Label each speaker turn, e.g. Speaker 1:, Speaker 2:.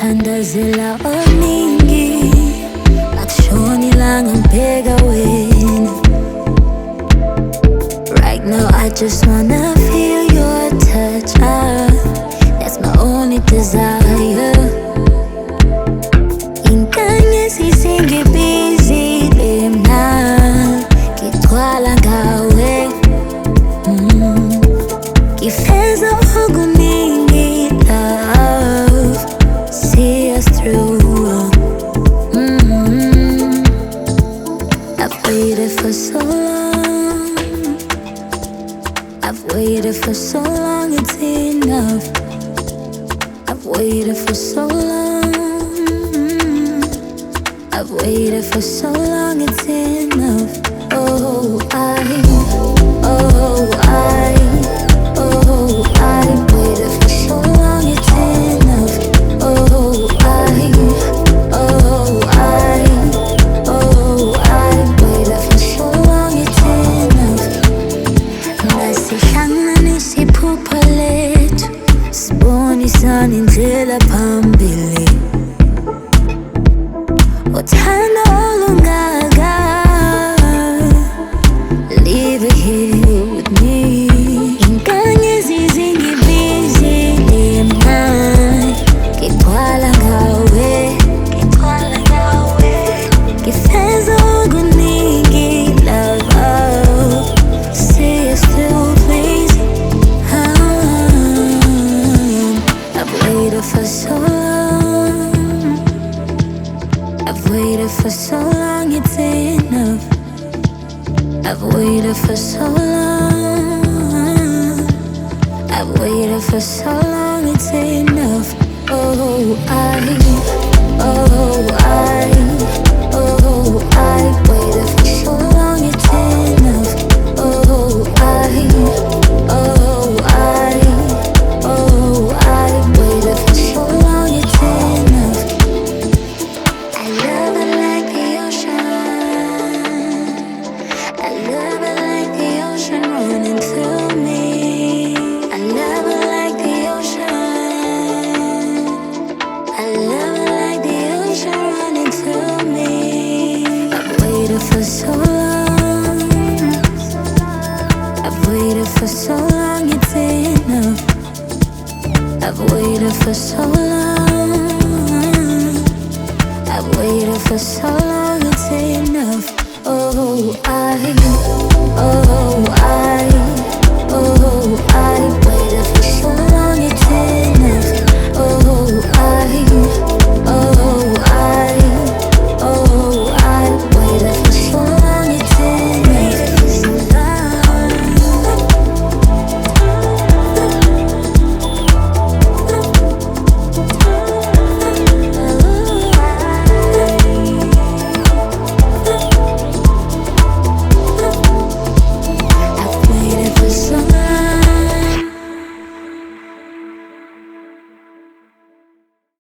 Speaker 1: Ngithandazela oningi, akushoni ilanga ngibheka wena. Right now I just wanna feel your touch, that's my only desire. Inkanyezi zingibizile mna, ngigcwala ngawe. Ngifeza okuningi love, see us through. I've waited for so long, I've waited for so long, it's enough. I've waited for so long, I've waited for so long, it's enough. Oh, I've waited for so long, it's enough. I've waited for so long, it's enough. Ngasihlanganisa iphupho lethu, sibonisana indlela phambili. Uthando olungaka, leave it here with me. Inkanyezi zingibizile mna, ngigcwala ngawe. Ngifeza okuningi love, see us through please. I've waited for so long, I've waited for so long, it's enough. I've waited for so long, I've waited for so long, it's enough. I've waited for so long, it's enough. I've waited for so long, it's enough. I love it like the ocean, I love it like the ocean running through me. I love it like the ocean, I love it like the ocean running through me. I've waited for so long, I've waited for so long, it's enough. I've waited for so long, I've waited for so long, it's enough.